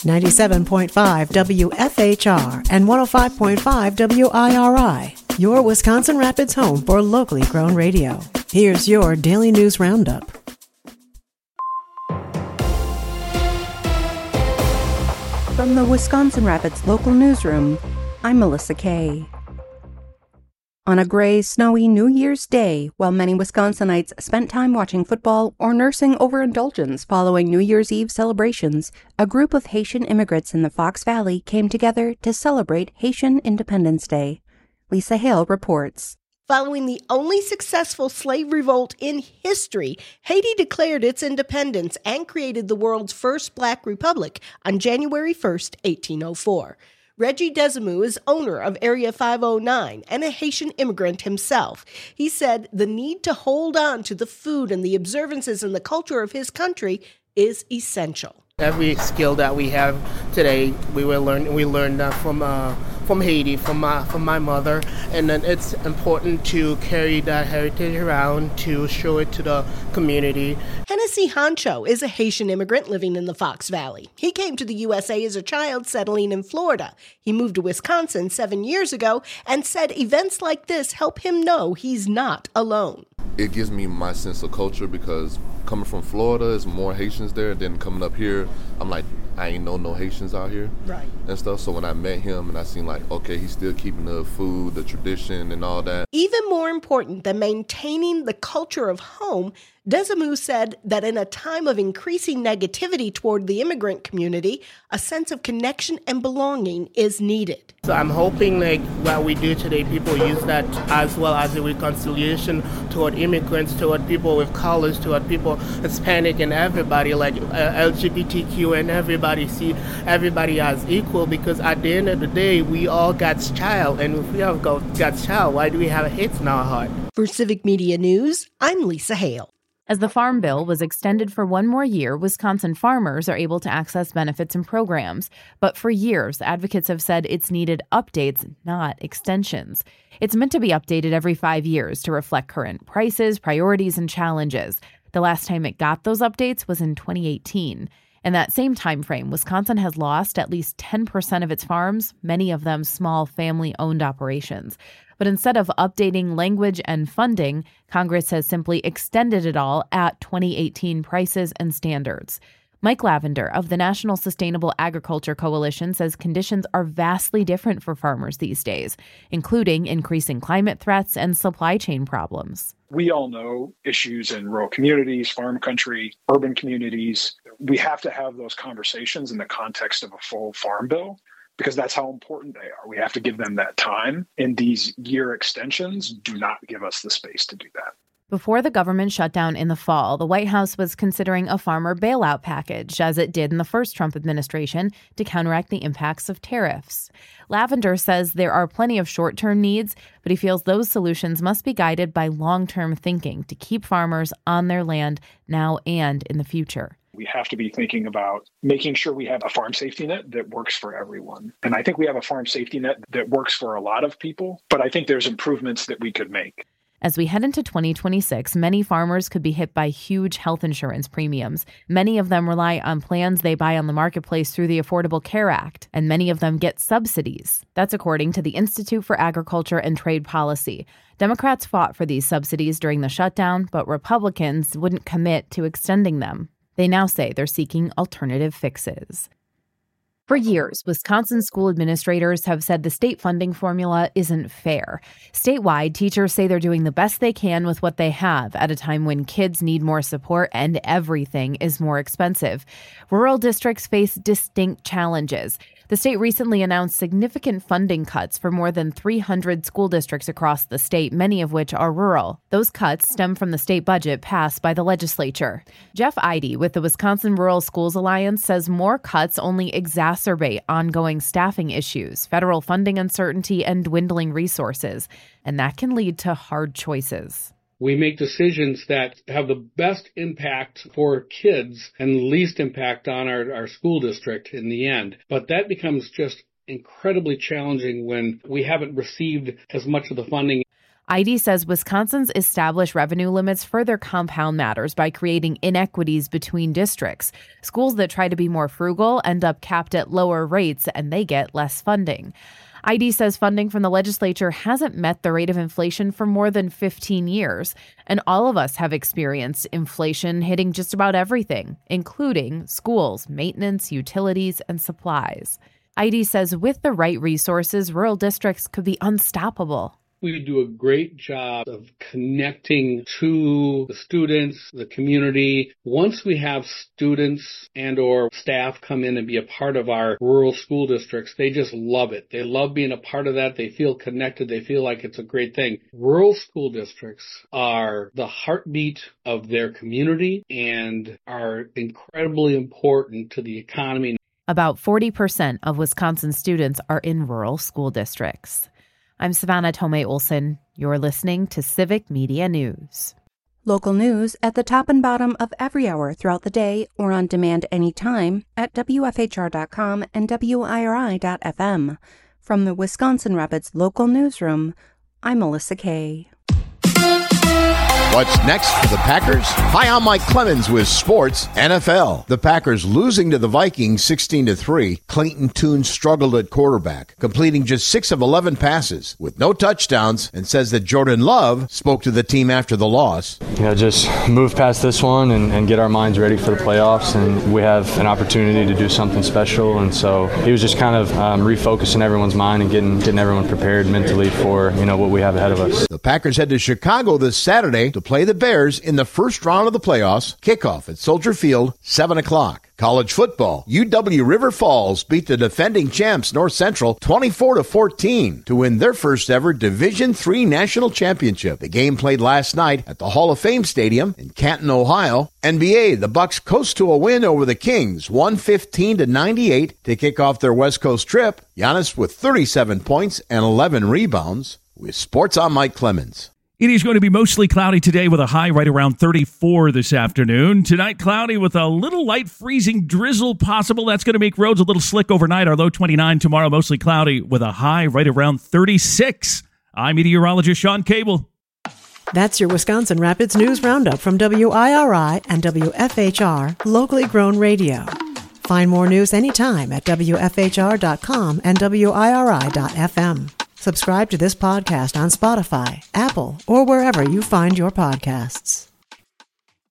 97.5 WFHR and 105.5 WIRI, your Wisconsin Rapids home for locally grown radio. Here's your Daily News Roundup. From the Wisconsin Rapids local newsroom, I'm Melissa Kay. On a gray, snowy New Year's Day, while many Wisconsinites spent time watching football or nursing overindulgence following New Year's Eve celebrations, a group of Haitian immigrants in the Fox Valley came together to celebrate Haitian Independence Day. Lisa Hale reports. Following the only successful slave revolt in history, Haiti declared its independence and created the world's first black republic on January 1st, 1804. Reggie Desamou is owner of Area 509 and a Haitian immigrant himself. He said the need to hold on to the food and the observances and the culture of his country is essential. Every skill that we have today, we learned that from Haiti, from my mother, and then it's important to carry that heritage around to show it to the community. Hennessy Honcho is a Haitian immigrant living in the Fox Valley. He came to the USA as a child, settling in Florida. He moved to Wisconsin 7 years ago and said events like this help him know he's not alone. It gives me my sense of culture because coming from Florida, there's more Haitians there. Then coming up here, I'm like, I ain't know no Haitians out here. Right. And stuff. So when I met him and I seen like, okay, he's still keeping the food, the tradition and all that. Even more important than maintaining the culture of home, Desamou said that in a time of increasing negativity toward the immigrant community, a sense of connection and belonging is needed. So I'm hoping like what we do today, people use that as well as a reconciliation toward immigrants, toward people with colors, toward people Hispanic and everybody, like LGBTQ, and everybody see everybody as equal, because at the end of the day, we all God's child, and if we have God's child, why do we have hate in our heart? For Civic Media News, I'm Lisa Hale. As the Farm Bill was extended for one more year, Wisconsin farmers are able to access benefits and programs. But for years, advocates have said it's needed updates, not extensions. It's meant to be updated every 5 years to reflect current prices, priorities, and challenges. The last time it got those updates was in 2018. In that same time frame, Wisconsin has lost at least 10% of its farms, many of them small family-owned operations. But instead of updating language and funding, Congress has simply extended it all at 2018 prices and standards. Mike Lavender of the National Sustainable Agriculture Coalition says conditions are vastly different for farmers these days, including increasing climate threats and supply chain problems. We all know issues in rural communities, farm country, urban communities. We have to have those conversations in the context of a full farm bill, because that's how important they are. We have to give them that time, and these year extensions do not give us the space to do that. Before the government shutdown in the fall, the White House was considering a farmer bailout package, as it did in the first Trump administration, to counteract the impacts of tariffs. Lavender says there are plenty of short-term needs, but he feels those solutions must be guided by long-term thinking to keep farmers on their land now and in the future. We have to be thinking about making sure we have a farm safety net that works for everyone. And I think we have a farm safety net that works for a lot of people, but I think there's improvements that we could make. As we head into 2026, many farmers could be hit by huge health insurance premiums. Many of them rely on plans they buy on the marketplace through the Affordable Care Act, and many of them get subsidies. That's according to the Institute for Agriculture and Trade Policy. Democrats fought for these subsidies during the shutdown, but Republicans wouldn't commit to extending them. They now say they're seeking alternative fixes. For years, Wisconsin school administrators have said the state funding formula isn't fair. Statewide, teachers say they're doing the best they can with what they have at a time when kids need more support and everything is more expensive. Rural districts face distinct challenges. The state recently announced significant funding cuts for more than 300 school districts across the state, many of which are rural. Those cuts stem from the state budget passed by the legislature. Jeff Eide with the Wisconsin Rural Schools Alliance says more cuts only exacerbate ongoing staffing issues, federal funding uncertainty, and dwindling resources. And that can lead to hard choices. We make decisions that have the best impact for kids and least impact on our school district in the end. But that becomes just incredibly challenging when we haven't received as much of the funding. ID says Wisconsin's established revenue limits further compound matters by creating inequities between districts. Schools that try to be more frugal end up capped at lower rates, and they get less funding. ID says funding from the legislature hasn't met the rate of inflation for more than 15 years, and all of us have experienced inflation hitting just about everything, including schools, maintenance, utilities, and supplies. ID says with the right resources, rural districts could be unstoppable. We do a great job of connecting to the students, the community. Once we have students and or staff come in and be a part of our rural school districts, they just love it. They love being a part of that. They feel connected. They feel like it's a great thing. Rural school districts are the heartbeat of their community and are incredibly important to the economy. About 40% of Wisconsin students are in rural school districts. I'm Savannah Tomei Olson. You're listening to Civic Media News. Local news at the top and bottom of every hour throughout the day or on demand anytime at WFHR.com and WIRI.FM. From the Wisconsin Rapids Local Newsroom, I'm Melissa Kay. What's next for the Packers? Hi, I'm Mike Clemens with Sports NFL. The Packers losing to the Vikings 16-3. Clayton Tune struggled at quarterback, completing just 6 of 11 passes with no touchdowns, and says that Jordan Love spoke to the team after the loss. Just move past this one and get our minds ready for the playoffs, and we have an opportunity to do something special. And so he was just kind of refocusing everyone's mind and getting everyone prepared mentally for what we have ahead of us. The Packers head to Chicago this Saturday to play the Bears in the first round of the playoffs. Kickoff at Soldier Field, 7 o'clock. College football. UW River Falls beat the defending champs North Central 24-14 to win their first ever Division III national championship. The game played last night at the Hall of Fame Stadium in Canton, Ohio. NBA, the Bucks coast to a win over the Kings, 115-98 to kick off their West Coast trip. Giannis with 37 points and 11 rebounds. With Sports, I'm Mike Clemens. It is going to be mostly cloudy today with a high right around 34 this afternoon. Tonight, cloudy with a little light freezing drizzle possible. That's going to make roads a little slick overnight. Our low 29 tomorrow, mostly cloudy with a high right around 36. I'm meteorologist Sean Cable. That's your Wisconsin Rapids News Roundup from WIRI and WFHR, locally grown radio. Find more news anytime at WFHR.com and WIRI.FM. Subscribe to this podcast on Spotify, Apple, or wherever you find your podcasts.